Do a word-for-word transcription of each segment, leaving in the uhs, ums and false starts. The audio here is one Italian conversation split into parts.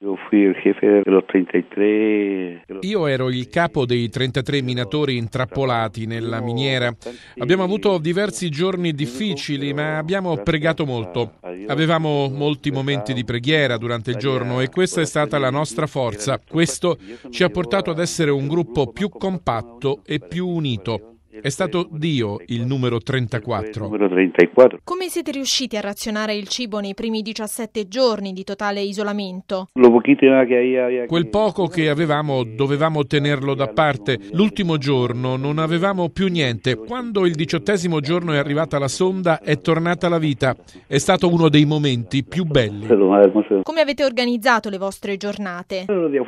Io ero il capo dei trentatré minatori intrappolati nella miniera. Abbiamo avuto diversi giorni difficili, ma abbiamo pregato molto. Avevamo molti momenti di preghiera durante il giorno e questa è stata la nostra forza. Questo ci ha portato ad essere un gruppo più compatto e più unito. È stato Dio il numero trentaquattro. Come siete riusciti a razionare il cibo nei primi diciassette giorni di totale isolamento? Quel poco che avevamo dovevamo tenerlo da parte. L'ultimo giorno non avevamo più niente. Quando il diciottesimo giorno è arrivata la sonda è tornata la vita. È stato uno dei momenti più belli. Come avete organizzato le vostre giornate?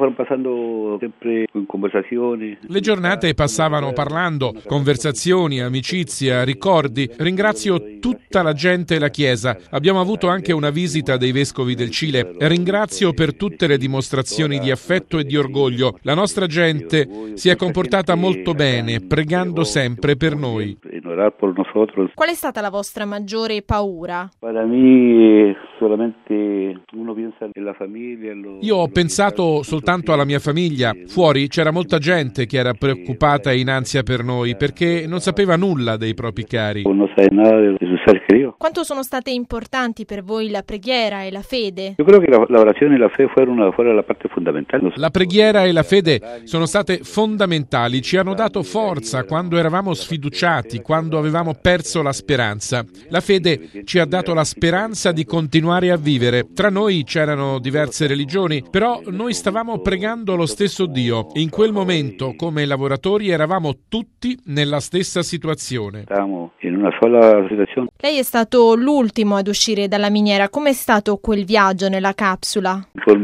Le giornate passavano parlando, conversando, conversazioni, amicizia, ricordi. Ringrazio tutta la gente e la Chiesa. Abbiamo avuto anche una visita dei vescovi del Cile. Ringrazio per tutte le dimostrazioni di affetto e di orgoglio. La nostra gente si è comportata molto bene, pregando sempre per noi. Qual è stata la vostra maggiore paura? Io ho pensato soltanto alla mia famiglia. Fuori c'era molta gente che era preoccupata e in ansia per noi perché non sapeva nulla dei propri cari. Quanto sono state importanti per voi la preghiera e la fede? Io credo che la, la orazione e la fede fueron, fueron la parte fondamentale. La preghiera e la fede sono state fondamentali, ci hanno dato forza quando eravamo sfiduciati, quando avevamo perso la speranza. La fede ci ha dato la speranza di continuare a vivere. Tra noi c'erano diverse religioni, però noi stavamo pregando lo stesso Dio. In quel momento, come lavoratori, eravamo tutti nella stessa situazione. Stavamo in una sola situazione. Lei è stato l'ultimo ad uscire dalla miniera. Com'è stato quel viaggio nella capsula? Per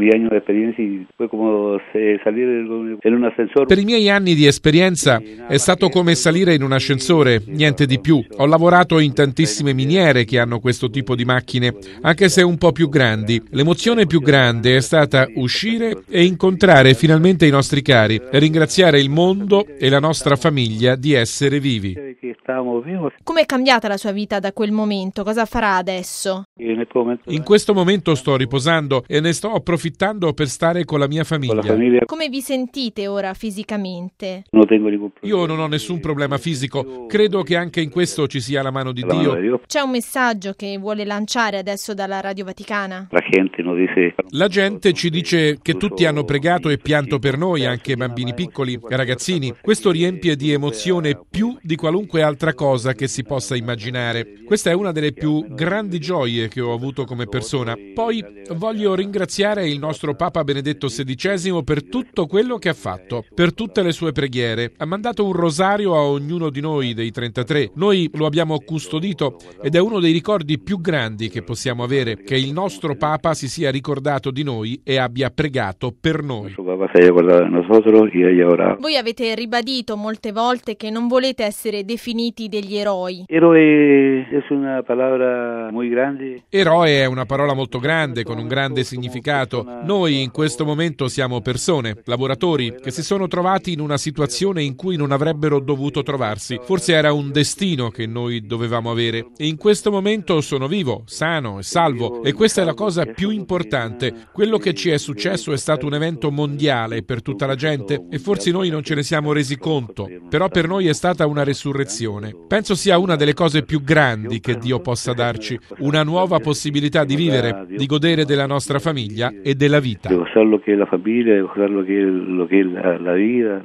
i miei anni di esperienza è stato come salire in un ascensore, niente di più. Ho lavorato in tantissime miniere che hanno questo tipo di macchine, anche se un po' più grandi. L'emozione più grande è stata uscire e incontrare finalmente i nostri cari e ringraziare il mondo e la nostra famiglia di essere vivi. Come è cambiata la sua vita da quel momento? Cosa farà adesso? In questo momento sto riposando e ne sto approfittando per stare con la mia famiglia. Come vi sentite ora fisicamente? Io non ho nessun problema fisico. Credo che anche in questo ci sia la mano di Dio. C'è un messaggio che vuole lanciare adesso dalla Radio Vaticana? La gente ci dice che tutti hanno pregato e pianto per noi, anche bambini piccoli, ragazzini. Questo riempie di emozione più di qualunque altra cosa che si possa immaginare. Questa è una delle più grandi gioie che ho avuto come persona. Poi voglio ringraziare il nostro Papa Benedetto sedicesimo per tutto quello che ha fatto, per tutte le sue preghiere. Ha mandato un rosario a ognuno di noi dei trentatré. Noi lo abbiamo custodito ed è uno dei ricordi più grandi che possiamo avere, che il nostro Papa si sia ricordato di noi e abbia pregato per noi. Voi avete ribadito molte volte che non volete essere definiti degli eroi. Eroe è una parola molto grande. Eroe è una parola molto grande, con un grande significato. Noi in questo momento siamo persone, lavoratori, che si sono trovati in una situazione in cui non avrebbero dovuto trovarsi. Forse era un destino che noi dovevamo avere. E in questo momento sono vivo, sano e salvo. E questa è la cosa più importante. Quello che ci è successo è stato un evento mondiale per tutta la gente e forse noi non ce ne siamo resi conto. Però per noi è stata una resurrezione. Penso sia una delle cose più grandi che Dio possa darci, una nuova possibilità di vivere, di godere della nostra famiglia e della vita. Di gozar lo che è la famiglia, di gozar lo che è, lo che è la, la vita.